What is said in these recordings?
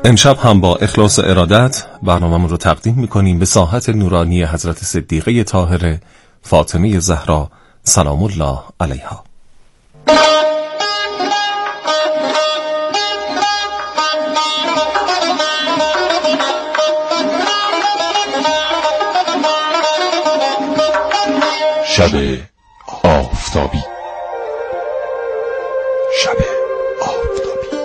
امشب هم با اخلاص و ارادت برنامه‌مون رو تقدیم می‌کنیم به ساحت نورانی حضرت صدیقه طاهره فاطمه زهرا سلام الله علیها. شب آفتابی. شب آفتابی.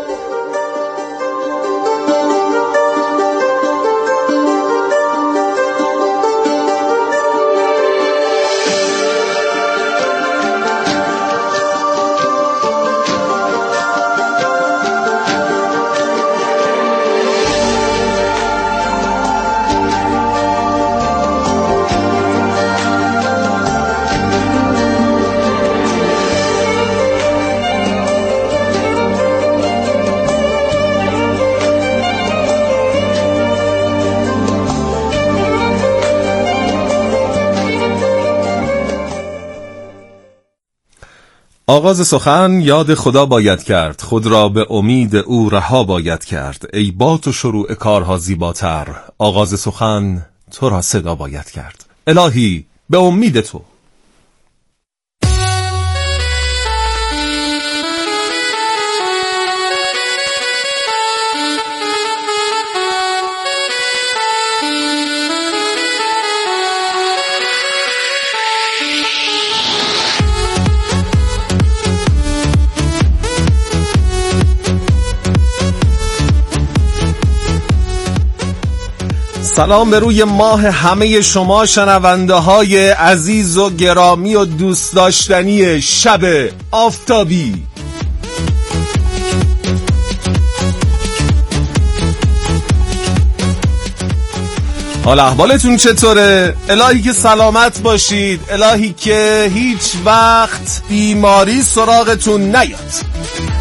آغاز سخن یاد خدا باید کرد، خود را به امید او رها باید کرد. ای با تو شروع کارها زیباتر، آغاز سخن تو را صدا باید کرد. الهی به امید تو. سلام به روی ماه همه شما شنونده های عزیز و گرامی و دوست داشتنی شب آفتابی. حال احوالتون چطوره؟ الهی که سلامت باشید، الهی که هیچ وقت بیماری سراغتون نیاد.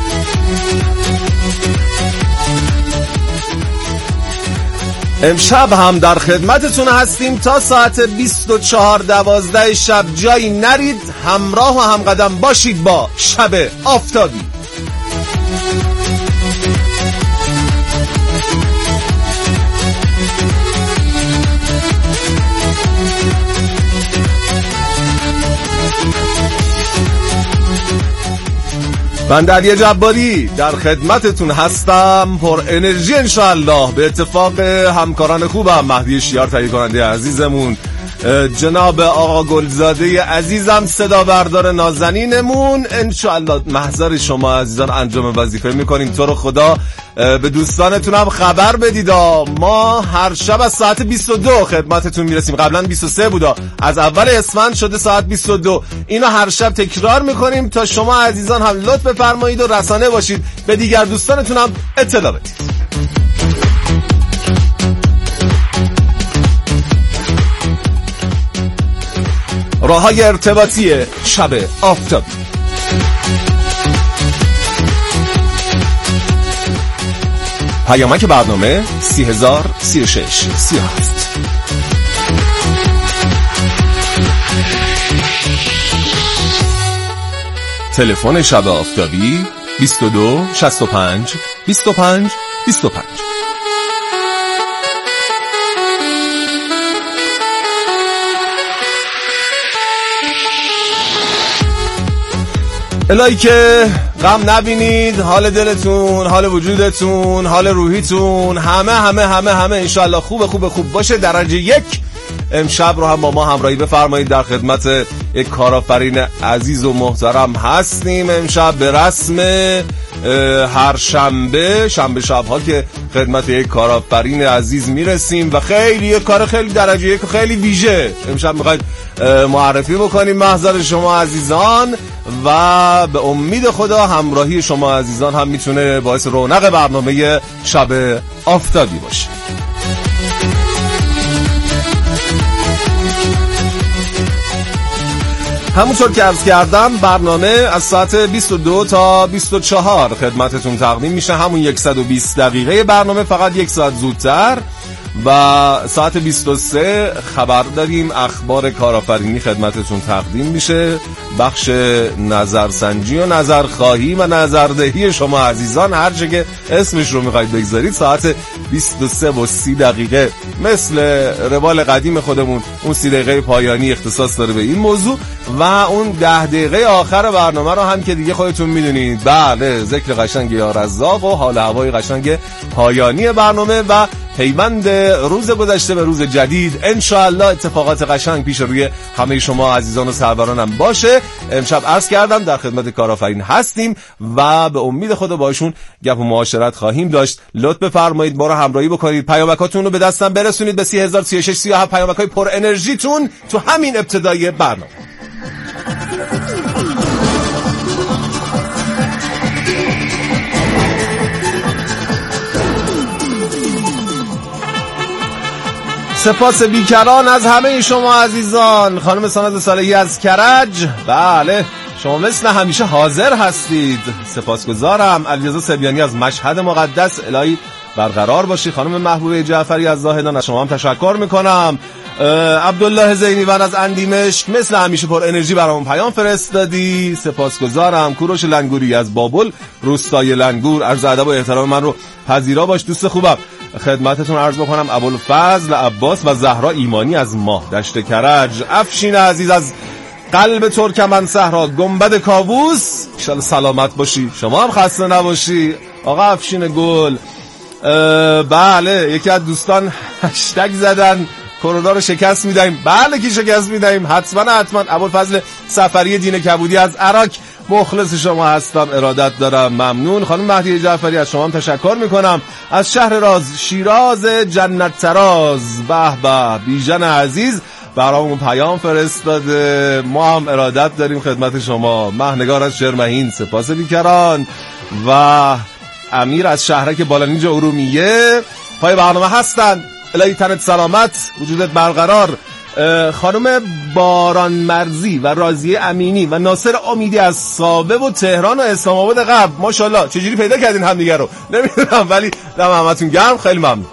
امشب هم در خدمتتون هستیم تا ساعت 24:12 شب. جایی نرید، همراه و همقدم باشید با شب آفتابی. من علی جباری در خدمتتون هستم، پر انرژی انشاءالله. به اتفاق همکاران خوبم، مهدی شیار تهیه کننده عزیزمون، جناب آقا گلزاده عزیزم صدا بردار نازنینمون، انشاءالله محضر شما عزیزان انجام وظیفه میکنیم. تو رو خدا به دوستانتونم خبر بدید. ما هر شب از ساعت 22 خدمتتون میرسیم. قبلا 23 بودا، از اول اسفند شده ساعت 22. اینو هر شب تکرار میکنیم تا شما عزیزان هم لطف بفرمایید و رسانه باشید، به دیگر دوستانتونم اطلاع بدید. راه‌های ارتباطی شب آفتابی. پیامک برنامه 30,036,37. تلفن شب آفتابی 22 65 25 25. الهی که غم نبینید، حال دلتون، حال وجودتون، حال روحیتون همه انشالله خوب باشه. درجه 1 امشب رو هم با ما همراهی بفرمایید. در خدمت یک کارآفرین عزیز و محترم هستیم. امشب به رسم هر شنبه شبها که خدمت یک کارآفرین عزیز میرسیم و خیلی کار خیلی درجه 1 خیلی ویژه امشب میخواید معرفی بکنیم محضر شما عزیزان، و به امید خدا همراهی شما عزیزان هم میتونه باعث رونق برنامه شب آفتابی باشه. همونطور که عرض کردم برنامه از ساعت 22 تا 24 خدمتتون تقدیم میشه. همون 120 دقیقه برنامه، فقط 1 ساعت زودتر. و ساعت 23 خبر داریم، اخبار کارآفرینی خدمتتون تقدیم میشه، بخش نظرسنجی و نظرخواهی و نظردهی شما عزیزان، هر چه که اسمش رو میخواید بگذارید. ساعت 23:30 مثل روال قدیم خودمون اون 30 دقیقه پایانی اختصاص داره به این موضوع و اون 10 دقیقه آخر برنامه رو هم که دیگه خودتون میدونید، بله، ذکر قشنگ یا رزاق و حال هوای قشنگ پایانی برنامه و پیوند روز گذشته به روز جدید. انشاءالله اتفاقات قشنگ پیش روی همه شما عزیزان و سرورانم باشه. امشب عرض کردم در خدمت کارآفرین هستیم و به امید خدا باشون گپ و معاشرت خواهیم داشت. لطف بفرمایید ما رو همراهی بکنید، پیامکاتون رو به دستم برسونید به 303637، پیامکای پر انرژیتون تو همین ابتدای برنامه. سپاس بیکران از همه شما عزیزان. خانم ساناز صالحی از کرج، بله شما مثل همیشه حاضر هستید، سپاسگزارم. علیرضا سبیانی از مشهد مقدس، الهی برقرار باشی. خانم محبوبه جعفری از زاهدان، از شما هم تشکر میکنم. عبدالله زینیون از اندیمشک، مثل همیشه پر انرژی برامون پیام فرستادی، سپاسگزارم. کوروش لنگوری از بابل روستای لنگور، عرض ادب و احترام من رو پذیرا باش دوست خوبم. خدمتتون عرض بکنم ابوالفضل عباس و زهرا ایمانی از ماه دشت کرج. افشین عزیز از قلب ترکمن صحرا، گنبد کاووس، ان شاءالله سلامت باشی، شما هم خسته نباشی آقا افشین گل. بله یکی از دوستان هشتگ زدن کرونا رو شکست میدهیم. بله کی شکست میدهیم؟ حتما. ابوالفضل سفری دین کبودی از عراق، مخلص شما هستم، ارادت دارم، ممنون. خانم مهدیه جعفری از شما هم تشکر میکنم. از شهر راز شیراز جنت تراز، به به بیژن عزیز برامون پیام فرستاده، ما هم ارادت داریم خدمت شما. مهنگار از شرمهین، سپاس بیکران. و امیر از شهرک بالانیج ارومیه پای برنامه هستن، الهی تنت سلامت، وجودت برقرار. خانم باران مرزی و راضیه امینی و ناصر امیدی از سابه و تهران و اسلام آباد غرب، ماشاءالله چجوری پیدا کردین همدیگه رو نمیدونم، ولی دم همتون گرم، خیلی ممنون.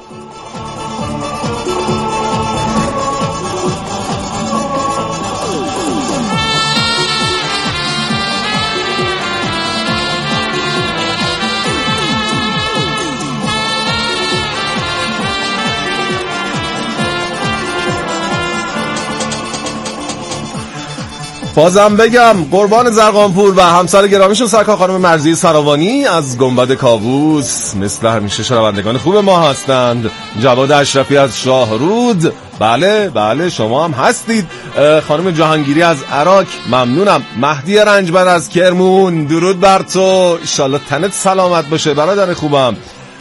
بازم بگم قربان زرقانپور و همسر گرامیشون سرکار خانم مرضیه سراوانی از گنبد کاووس، مثل همیشه شنوندگان خوب ما هستند. جواد اشرفی از شاهرود، بله شما هم هستید. خانم جهانگیری از عراق، ممنونم. مهدی رنجبر از کرمون، درود بر تو، انشالله تنت سلامت باشه برادر خوبم.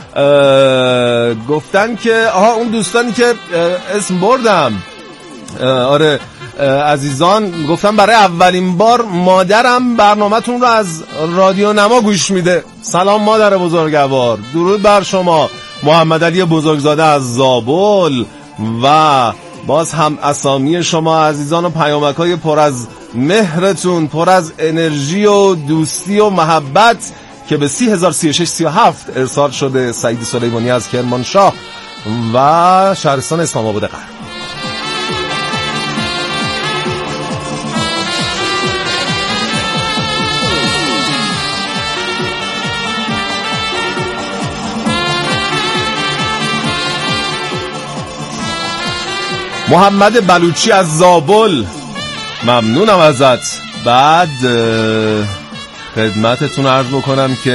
گفتن که اون دوستانی که اسم بردم، آره عزیزان، گفتم برای اولین بار مادرم برنامه‌تون رو از رادیو نما گوش میده. سلام مادر بزرگوار، درود بر شما. محمد علی بزرگزاده از زابل و باز هم اسامی شما عزیزان و پیامک‌های پر از مهرتون، پر از انرژی و دوستی و محبت که به 303637 ارسال شده. سعید سلیمانی از کرمانشاه و شهرستان اسلام آباد غرب. محمد بلوچی از زابل، ممنونم ازت. بعد خدمتتون عرض بکنم که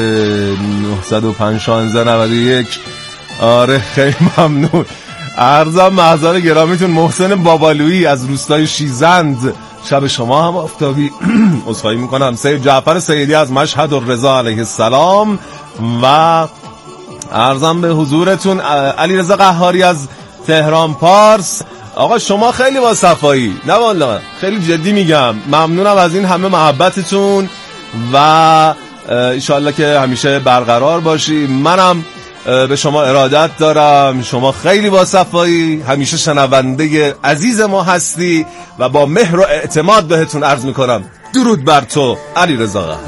905 1691، آره خیلی ممنون. عرضم محضر گرامیتون محسن بابالویی از روستای شیزند، شب شما هم آفتابی. عذرخواهی میکنم. سید جعفر سیدی از مشهد الرضا علیه السلام و عرضم به حضورتون علیرضا قهاری از تهران پارس. آقا شما خیلی با صفایی، نه والله خیلی جدی میگم، ممنونم از این همه محبتتون و انشالله که همیشه برقرار باشی. منم به شما ارادت دارم، شما خیلی با صفایی، همیشه شنونده عزیز ما هستی و با مهر و اعتماد بهتون عرض میکنم درود بر تو علیرضا قهاری.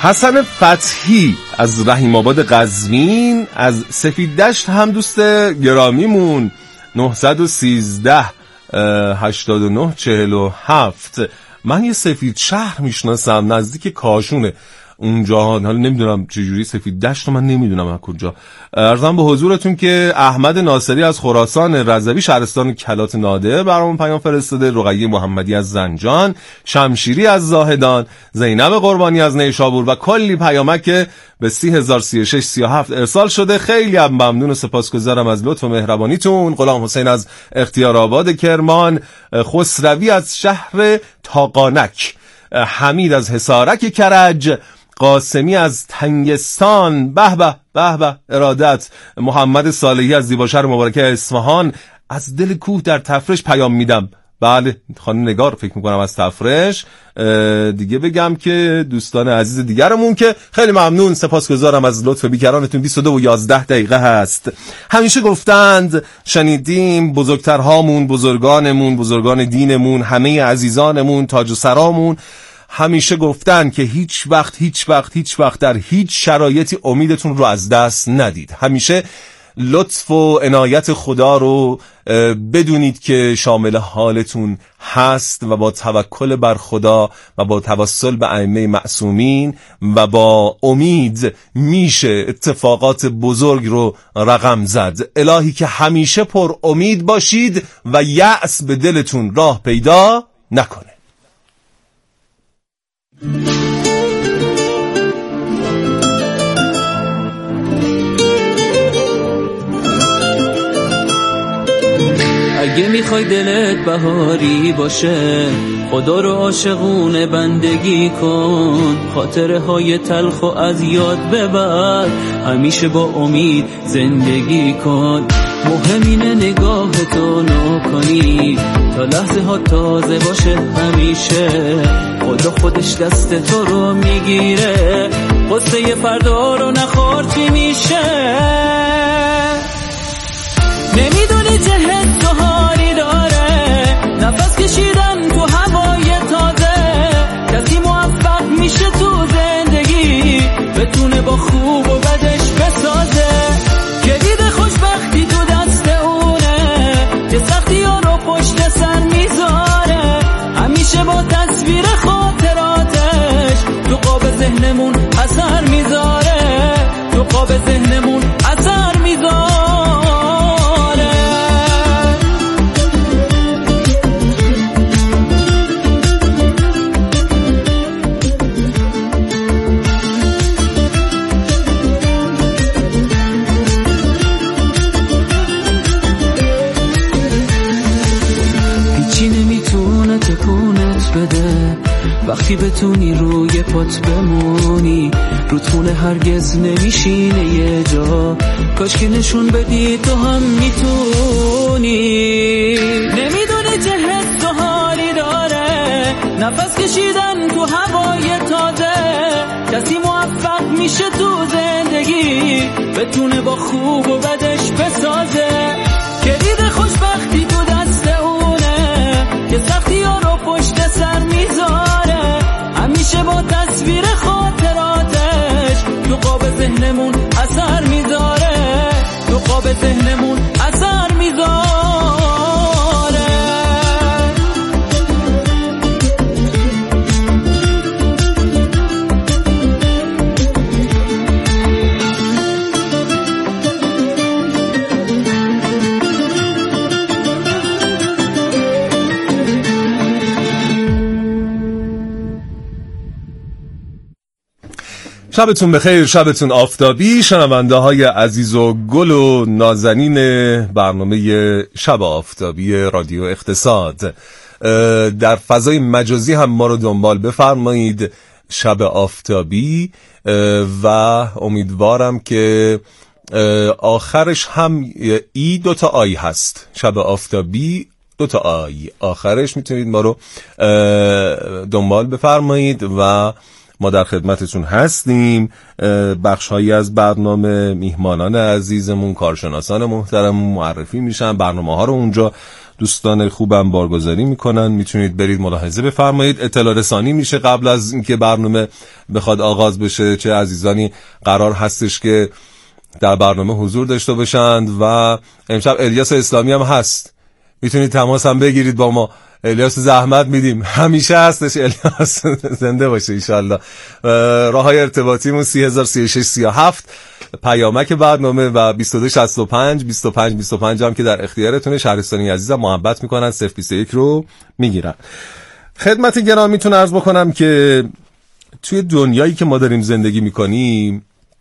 حسن فتحی از رحیم آباد قزوین، از سفید دشت هم دوست گرامیمون 913 89 47. من یه سفید شهر میشناسم نزدیک کاشونه اونجا، حالا نمیدونم چجوری سفید دشت رو من نمیدونم از کجا. عرضم به حضورتون که احمد ناصری از خراسان رضوی شهرستان کلات ناده برامون پیام فرستاده، رقیه محمدی از زنجان، شمشیری از زاهدان، زینب قربانی از نیشابور و کلی پیامک که به 30,03637 ارسال شده. خیلی ممنون و سپاسگزارم از لطف و مهربانیتون. غلام حسین از اختیارآباد کرمان، خسروی از شهر تاقانک، حمید از حصارک کرج، قاسمی از تنگستان، به به به به ارادت، محمد صالحی از زیباشهر مبارکه اصفهان، از دل کوه در تفرش پیام میدم. بله خانم نگار فکر میکنم از تفرش. دیگه بگم که دوستان عزیز دیگرمون که خیلی ممنون سپاسگزارم از لطف بیکرانتون. 22:11 هست. همیشه گفتند شنیدیم بزرگترهامون، بزرگانمون، بزرگان دینمون، همه عزیزانمون، تاج و سرامون همیشه گفتن که هیچ وقت در هیچ شرایطی امیدتون رو از دست ندید. همیشه لطف و عنایت خدا رو بدونید که شامل حالتون هست و با توکل بر خدا و با توسل به ائمه معصومین و با امید میشه اتفاقات بزرگ رو رقم زد. الهی که همیشه پر امید باشید و یأس به دلتون راه پیدا نکنه. اگه میخوای دلت بهاری باشه، خدا رو عاشقونه بندگی کن، خاطره های تلخ و از یاد ببر، همیشه با امید زندگی کن. مهم اینه نگاهتو نکنی تا لحظه ها تازه باشه. همیشه خدا خودش دست تو رو میگیره، قصه فردا رو نخور چی میشه. نمیدونی چه حس و حالی داره نفس کشیدن تو هوای تازه. کسی موفق میشه تو زندگی بتونه با خوب و بدش بسازه. کلید خوشبختی تو دست اونه که سختی ها رو پشت سر میذاره. همیشه با تصویر خاطراتش تو قاب ذهنمون اثر میذاره، تو قاب ذهنمون اثر میذاره. وقتی بتونی روی پات بمونی، رودخونه هرگز نمیشینه یه جا، کاش که نشون بدی تو هم میتونی. نمیدونی چه حس و حالی داره نفس کشیدن تو هوای تازه. کسی موفق میشه تو زندگی بتونه با خوب و بدش بسازه. کلید خوشبختی تو دست اونه که سختی ها رو پشت سر میذاره. همیشه با تصویر خاطراتش تو قاب ذهنمون اثر میذاره، تو قاب ذهنمون اثر میذاره. شبتون بخیر، شبتون آفتابی. شنونده های عزیز و گل و نازنین برنامه شب آفتابی رادیو اقتصاد، در فضای مجازی هم ما رو دنبال بفرمایید. شب آفتابی و امیدوارم که آخرش هم ای دوتا آی هست. شب آفتابی دوتا آی آخرش، میتونید ما رو دنبال بفرمایید و ما در خدمتتون هستیم. بخش‌هایی از برنامه میهمانان عزیزمون، کارشناسان محترم معرفی میشن، برنامه‌ها رو اونجا دوستان خوبم بارگذاری میکنن. میتونید برید ملاحظه بفرمایید. اطلاع رسانی میشه قبل از اینکه برنامه بخواد آغاز بشه چه عزیزانی قرار هستش که در برنامه حضور داشته باشند. و امشب الیاس اسلامی هم هست، میتونید تماس هم بگیرید با ما. الیاس زحمت میدیم، همیشه هستش الیاس. زنده باشه انشالله. راههای ارتباطیمون 303637 پیامک برنامه و 2265 25 هم که در اختیارتونه. شهرستانی عزیزم محبت میکنن 021 رو میگیرن. خدمت گرامیتون عرض بکنم که توی دنیایی که ما داریم زندگی میکنیم،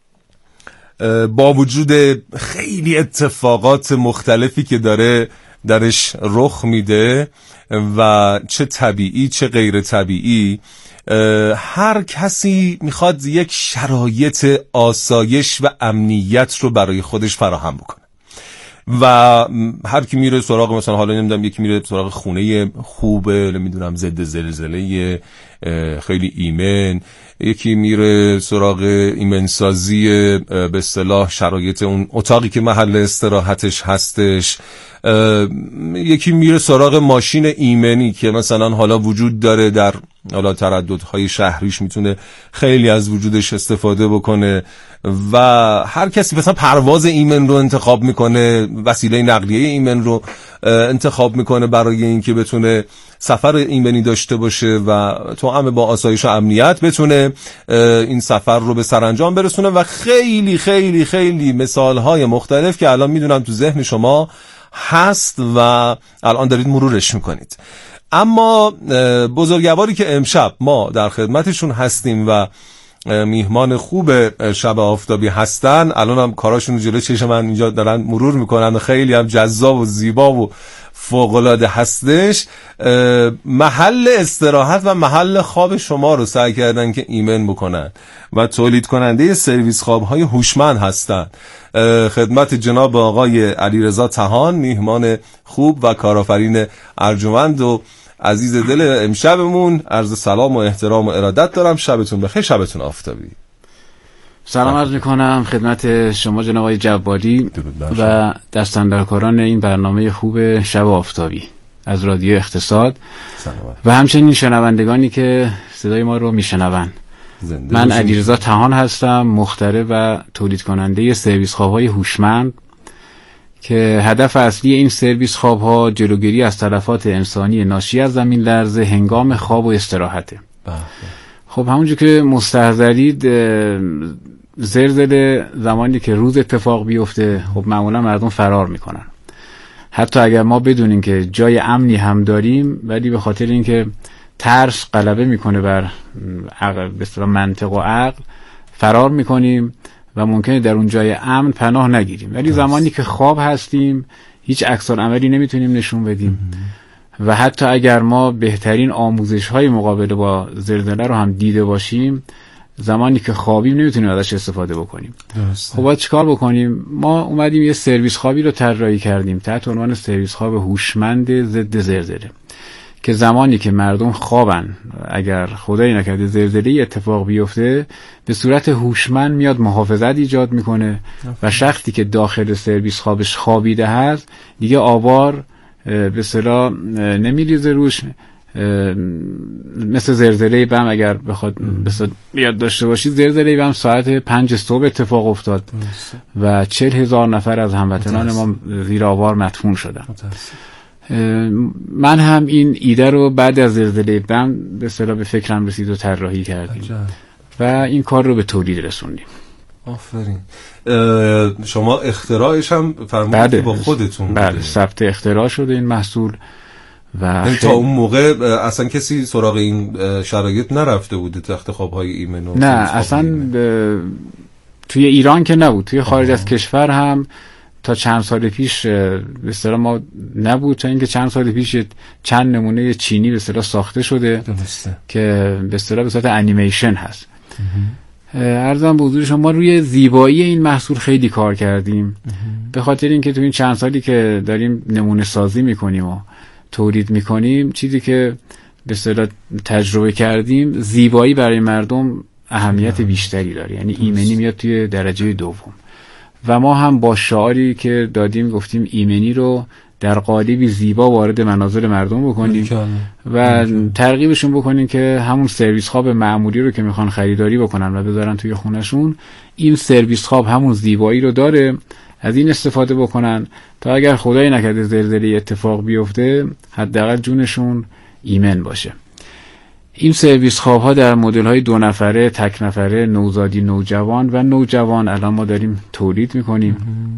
با وجود خیلی اتفاقات مختلفی که داره درش رخ میده و چه طبیعی چه غیر طبیعی، هر کسی میخواد یک شرایط آسایش و امنیت رو برای خودش فراهم بکنه و هر کی میره سراغ، مثلا حالا نمیدونم یکی میره سراغ خونه خوبه، نمیدونم ضد زلزله خیلی ایمن، یکی میره سراغ ایمنسازی به اصطلاح شرایط اون اتاقی که محل استراحتش هستش، یکی میره سراغ ماشین ایمنی که مثلا حالا وجود داره در حالا ترددهای شهریش، میتونه خیلی از وجودش استفاده بکنه و هر کسی مثلا پرواز ایمن رو انتخاب میکنه، وسیله نقلیه ایمن رو انتخاب میکنه برای اینکه بتونه سفر ایمنی داشته باشه و توأم با آسایش و امنیت بتونه این سفر رو به سرانجام برسونه و خیلی خیلی خیلی مثالهای مختلف که الان میدونم تو ذهن شما هست و الان دارید مرورش میکنید. اما بزرگواری که امشب ما در خدمتشون هستیم و میهمان خوب شب آفتابی هستن، الان هم کاراشون جلوی چشم من اینجا دارن مرور میکنن و خیلی هم جذاب و زیبا و فوق‌العاده هستش. محل استراحت و محل خواب شما رو سعی کردن که ایمن بکنن و تولید کننده سرویس خواب‌های هوشمند هستن. خدمت جناب آقای علیرضا طحان، میهمان خوب و کارآفرین ارجمند و عزیز دل امشبمون، عرض سلام و احترام و ارادت دارم. شبتون بخیر، شبتون آفتابی. سلام عرض میکنم خدمت شما جناب آقای جباری و دستاندرکاران این برنامه خوب شب آفتابی از رادیو اقتصاد و همچنین شنوندگانی که صدای ما رو میشنوند. من علیرضا طحان هستم، مخترع و تولید کننده سرویس خواب‌های هوشمند که هدف اصلی این سرویس خواب‌ها جلوگیری از تلفات انسانی ناشی از زمین لرزه هنگام خواب و استراحته. خب همونجور که مستحضرید زلزله زمانی که روز اتفاق بیفته خب معمولا مردم فرار میکنن، حتی اگر ما بدونیم که جای امنی هم داریم ولی به خاطر اینکه ترس غلبه میکنه بر عقل، به اصطلاح منطق و عقل، فرار میکنیم و ممکنه در اون جای امن پناه نگیریم. ولی زمانی که خواب هستیم هیچ عکس‌العملی نمیتونیم نشون بدیم و حتی اگر ما بهترین آموزش‌های مقابله با زلزله رو هم دیده باشیم، زمانی که خوابیم نمیتونیم ازش استفاده بکنیم. خب باید چیکار بکنیم؟ ما اومدیم یه سرویس خوابی رو طراحی کردیم تحت عنوان سرویس خواب هوشمند ضد زلزله که زمانی که مردم خوابن، اگر خدایی نکرده زلزله اتفاق بیفته، به صورت هوشمند میاد محافظت ایجاد میکنه و شخصی که داخل سرویس خوابش خوابیده هست دیگه آوار به اصطلاح نمیریزه روش. مثل زلزله بم اگر بخواد یاد داشته باشید، زلزله بم ساعت 5 صبح اتفاق افتاد و 40,000 نفر از هموطنان ما زیر آوار مدفون شدن. من هم این ایده رو بعد از زلزله بم به اصطلاح به فکرم رسید و طراحی کردیم و این کار رو به تولید رسوندیم. آفرین. شما اختراعش هم فرمودید با خودتون؟ بله، ثبت اختراع شده این محصول و تا اون موقع اصلا کسی سراغ این شرایط نرفته بوده، تخت خواب‌های ایمن؟ نه اصلا توی ایران که نبود، توی خارج از کشور هم تا چند سال پیش به اصطلاح ما نبود، تا اینکه چند سال پیش چند نمونه چینی به اصطلاح ساخته شده که به اصطلاح به صورت انیمیشن هست. عرضم به حضور شما روی زیبایی این محصول خیلی کار کردیم، به خاطر اینکه تو این چند سالی که داریم نمونه سازی میکنیم و تولید میکنیم، چیزی که به اصطلاح تجربه کردیم، زیبایی برای مردم اهمیت بیشتری داره، یعنی ایمنی میاد توی درجه دوم. و ما هم با شعاری که دادیم گفتیم ایمنی رو در قالبی زیبا وارد منازل مردم بکنیم و ترغیبشون بکنیم که همون سرویس خواب معمولی رو که میخوان خریداری بکنن و بذارن توی خونهشون، این سرویس خواب همون زیبایی رو داره، از این استفاده بکنن تا اگر خدای نکرده زلزله اتفاق بیفته حداقل جونشون ایمن باشه. این سرویس خواب ها در مدل های 2 نفره، تک نفره، نوزادی، نوجوان و نوجوان الان ما داریم تولید میکنیم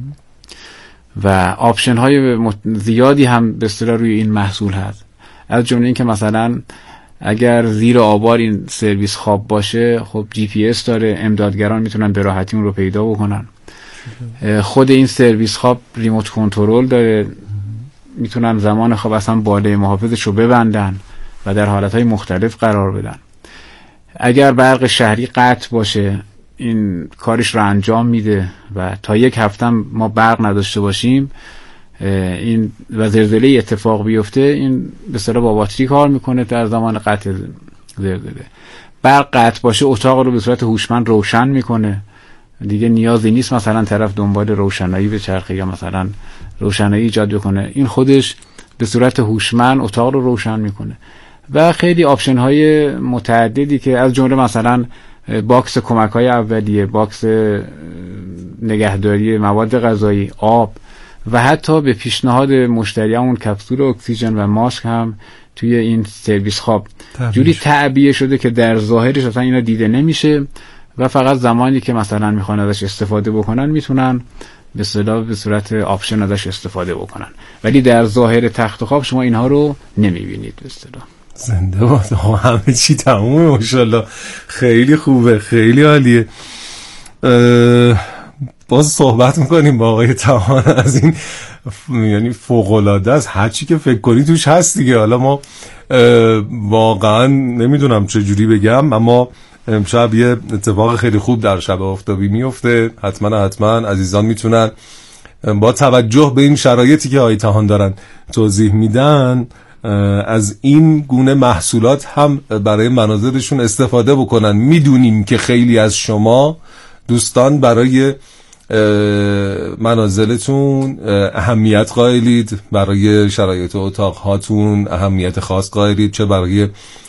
و آپشن های زیادی هم به اصطلاح روی این محصول هست. از جمله این که مثلا اگر زیر آبار این سرویس خواب باشه، خب جی پی اس داره، امدادگران میتونن به راحتی اون رو پیدا بکنن. خود این سرویس خواب ریموت کنترل داره، میتونن زمان خواب اصلا بالای محافظش رو ببندن و در حالتهای مختلف قرار بدن. اگر برق شهری قطع باشه این کارش رو انجام میده و تا 1 هفته ما برق نداشته باشیم این و زلزله اتفاق بیفته این به اصطلاح با باتری کار میکنه در زمان قطع زلزله. برق قطع باشه اتاق رو به صورت هوشمند روشن میکنه، دیگه نیازی نیست مثلا طرف دنبال روشنایی به چرخه یا مثلا روشنایی ایجاد بکنه، این خودش به صورت هوشمند اتاق رو روشن میکنه. و خیلی آپشن های متعددی که از جمله مثلا باکس کمک های اولیه، باکس نگهداری مواد غذایی، آب و حتی به پیشنهاد مشتریامون کپسول اکسیژن و ماسک هم توی این سرویس خواب جوری تعبیه شده که در ظاهرش اصلا اینا دیده نمیشه و فقط زمانی که مثلا میخوان ازش استفاده بکنن میتونن به اصطلاح به صورت آپشن ازش استفاده بکنن، ولی در ظاهر تخت خواب شما اینها رو نمیبینید به اصطلاح. زنده باد، همه چی تمومه ماشاءالله، خیلی خوبه، خیلی عالیه. باز صحبت میکنیم با آقای تهان از این، یعنی فوق‌العاده است، هر چی که فکر کنی توش هست دیگه. حالا ما واقعا نمیدونم چه جوری بگم، اما امشب یه اتفاق خیلی خوب در شب آفتابی میفته. حتما عزیزان میتونن با توجه به این شرایطی که آقای تهان دارن توضیح میدن از این گونه محصولات هم برای منازلشون استفاده بکنن. میدونیم که خیلی از شما دوستان برای منازلتون اهمیت قائلید، برای شرایط اتاق هاتون اهمیت خاص قائلید، چه برای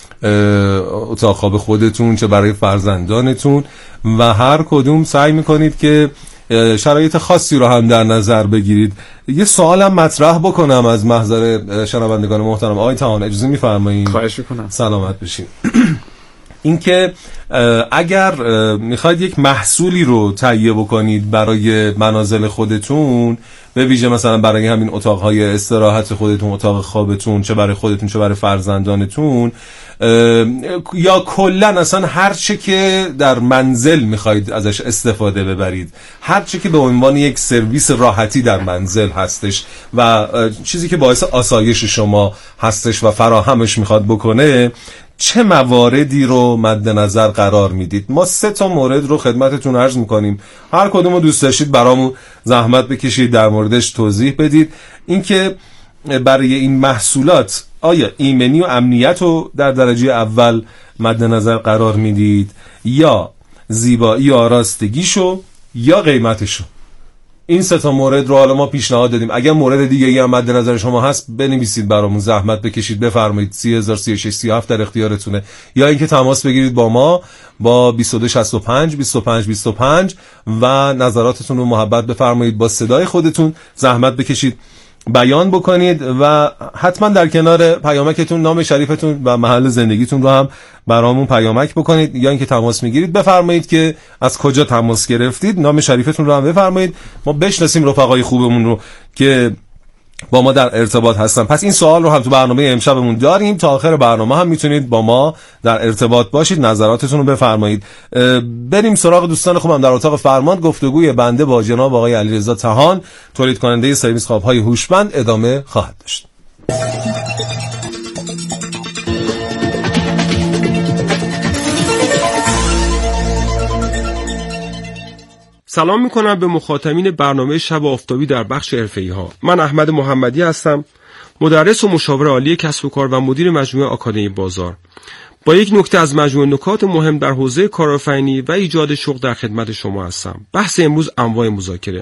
اتاق خواب خودتون چه برای فرزندانتون، و هر کدوم سعی میکنید که شرایط خاصی رو هم در نظر بگیرید. یه سوالم مطرح بکنم از محضر شنوندگان محترم. آقای تهان اجازه میفرمایید؟ خواهش میکنم. سلامت بشین. این که اگر میخواید یک محصولی رو تهیه بکنید برای منازل خودتون، به ویژه مثلا برای همین اتاقهای استراحت خودتون، اتاق خوابتون، چه برای خودتون چه برای فرزندانتون، یا کلن اصلا هر چه که در منزل میخواید ازش استفاده ببرید، هر چه که به عنوان یک سرویس راحتی در منزل هستش و چیزی که باعث آسایش شما هستش و فراهمش میخواد بکنه، چه مواردی رو مد نظر قرار میدید؟ ما 3 مورد رو خدمتتون عرض میکنیم، هر کدوم رو دوست داشتید برامون زحمت بکشید در موردش توضیح بدید. اینکه برای این محصولات آیا ایمنی و امنیت رو در درجه اول مد نظر قرار میدید، یا زیبایی و آراستگیشو، یا قیمتشو؟ این 3 مورد رو حالا ما پیشنهاد دادیم. اگر مورد دیگه هم مد نظر شما هست بنویسید برامون، زحمت بکشید بفرمایید. 30,000 36 37 در اختیارتونه، یا اینکه تماس بگیرید با ما با 2265 25 25 و نظراتتون رو محبت بفرمایید با صدای خودتون زحمت بکشید بیان بکنید و حتما در کنار پیامکتون نام شریفتون و محل زندگیتون رو هم برامون پیامک بکنید، یا اینکه تماس میگیرید بفرمایید که از کجا تماس گرفتید، نام شریفتون رو هم بفرمایید، ما بشناسیم رفقای خوبمون رو که با ما در ارتباط هستن. پس این سوال رو هم تو برنامه امشبمون داریم، تا آخر برنامه هم میتونید با ما در ارتباط باشید، نظراتتون رو بفرمایید. بریم سراغ دوستان خوبم در اتاق فرمان. گفتگوی بنده با جناب آقای علیرضا تهان، تولید کننده سرویس خواب‌های هوشمند، ادامه خواهد داشت. سلام میکنم به مخاطبین برنامه شب آفتابی در بخش حرفه‌ای ها. من احمد محمدی هستم، مدرس و مشاور عالی کسب و کار و مدیر مجموعه آکادمی بازار. با یک نکته از مجموعه نکات مهم در حوزه کارآفرینی و ایجاد شغل در خدمت شما هستم. بحث امروز انواع مذاکره.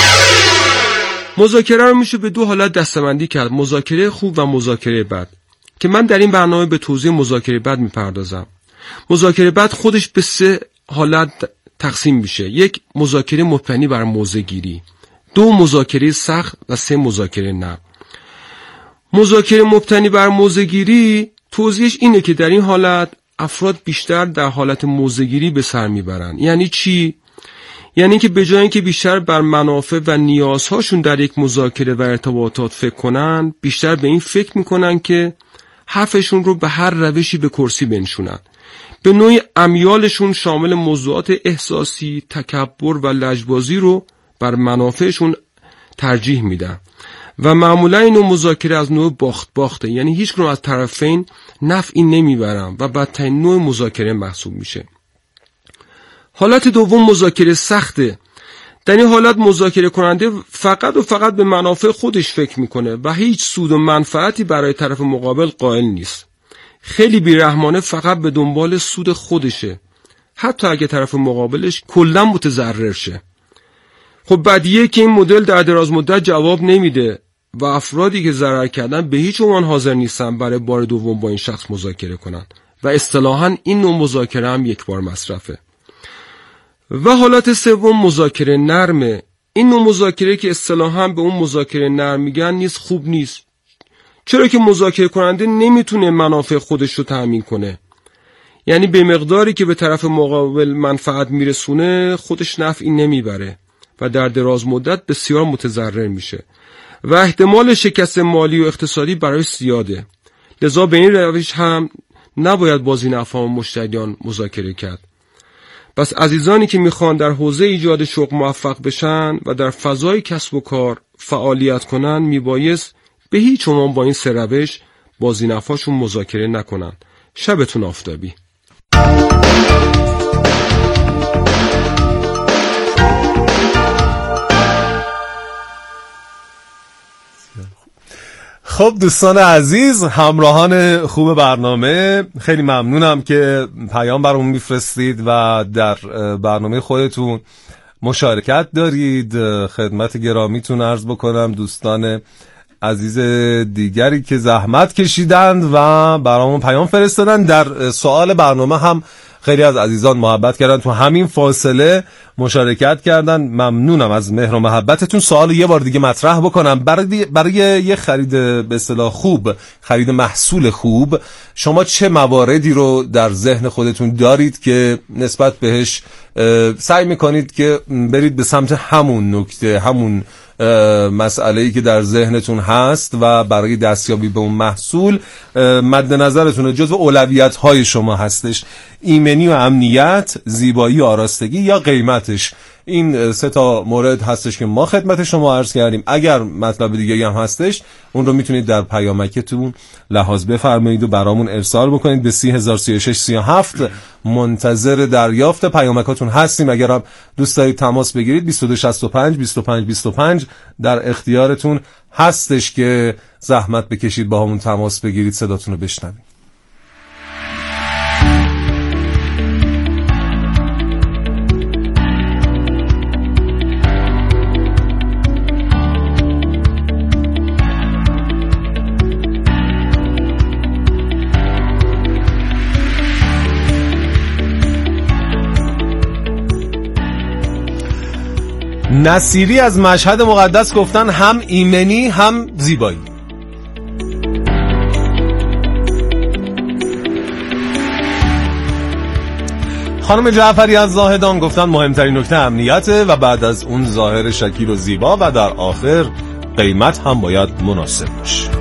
مذاکره رو میشه به دو حالت دسته‌بندی کرد: مذاکره خوب و مذاکره بد، که من در این برنامه به توضیح مذاکره بد میپردازم. مذاکره بد خودش به 3 حالت تقسیم میشه: 1 مذاکره مبتنی بر موضع‌گیری، 2 مذاکره سخت و 3 مذاکره نرم. مذاکره مبتنی بر موضع‌گیری توضیحش اینه که در این حالت افراد بیشتر در حالت موضع‌گیری به سر میبرن. یعنی چی؟ یعنی که به جای اینکه بیشتر بر منافع و نیازهاشون در یک مذاکره و ارتباطات فکر کنن، بیشتر به این فکر میکنن که حرفشون رو به هر روشی به کرسی بنشونن. به نوعی امیالشون شامل موضوعات احساسی، تکبر و لجبازی رو بر منافعشون ترجیح میدن و معمولا این نوع مذاکره از نوع باخت باخته، یعنی هیچ کدوم از طرفین نفعی نمیبرن و بدترین نوع مذاکره محسوب میشه. حالت دوم مذاکره سخته. در این حالت مذاکره کننده فقط و فقط به منافع خودش فکر میکنه و هیچ سود و منفعتی برای طرف مقابل قائل نیست. خیلی بیرحمانه فقط به دنبال سود خودشه، حتی اگه طرف مقابلش کلا متضرر شه. خب بدیهیه که این مدل در دراز مدت جواب نمیده و افرادی که ضرر کردن به هیچ عنوان حاضر نیستن برای بار دوم با این شخص مذاکره کنن و اصطلاحاً این نوع مذاکره هم یک بار مصرفه. و حالت سوم مذاکره نرمه. این نوع مذاکره که اصطلاحاً به اون مذاکره نرم میگن نیست خوب نیست، چرا که مذاکره کننده نمیتونه منافع خودش رو تأمین کنه. یعنی به مقداری که به طرف مقابل منفعت میرسونه خودش نفعی نمیبره و در دراز مدت بسیار متضرر میشه و احتمال شکست مالی و اقتصادی برای زیاده. لذا به این روش هم نباید با ذی افهام مشتریان مذاکره کرد. پس عزیزانی که میخوان در حوزه ایجاد شغل موفق بشن و در فضای کسب و کار فعالیت کنن، میبایست به هیچ عنوان با این 3 روش با ذی افهامشون مذاکره نکنن. شبتون آفتابی. خب دوستان عزیز، همراهان خوب برنامه، خیلی ممنونم که پیام برامون میفرستید و در برنامه خودتون مشارکت دارید. خدمت گرامیتون عرض بکنم دوستان عزیز دیگری که زحمت کشیدند و برامون پیام فرستادن. در سوال برنامه هم خیلی از عزیزان محبت کردن، تو همین فاصله مشارکت کردن. ممنونم از مهر و محبتتون. سوال یه بار دیگه مطرح بکنم: برای یه خرید به اصطلاح خوب، خرید محصول خوب، شما چه مواردی رو در ذهن خودتون دارید که نسبت بهش سعی میکنید که برید به سمت همون نکته، همون مسئله‌ای که در ذهنتون هست و برای دستیابی به اون محصول مد نظرتون جزو اولویت‌های شما هستش؟ ایمنی و امنیت، زیبایی و آراستگی یا قیمتش؟ این 3 تا مورد هستش که ما خدمت شما عرض کردیم. اگر مطلب دیگه هم هستش اون رو میتونید در پیامکتون لحاظ بفرمایید و برامون ارسال بکنید به 303637. منتظر دریافت پیامکاتون هستیم. اگر هم دوست دارید تماس بگیرید 2265 25 25 در اختیارتون هستش که زحمت بکشید با همون تماس بگیرید، صداتون رو بشنوید. نصیری از مشهد مقدس گفتن هم ایمنی هم زیبایی. خانم جعفری از زاهدان گفتن مهمترین نکته امنیته و بعد از اون ظاهر شکیل و زیبا و در آخر قیمت هم باید مناسب باشه.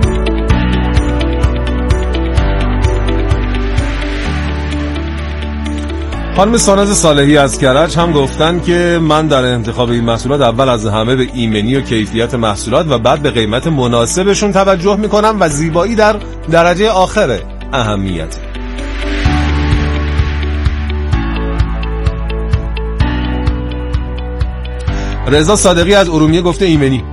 خانم ساناز صالحی از کرج هم گفتن که من در انتخاب این محصولات اول از همه به ایمنی و کیفیت محصولات و بعد به قیمت مناسبشون توجه میکنم و زیبایی در درجه آخر اهمیت. رضا صادقی از ارومیه گفته ایمنی.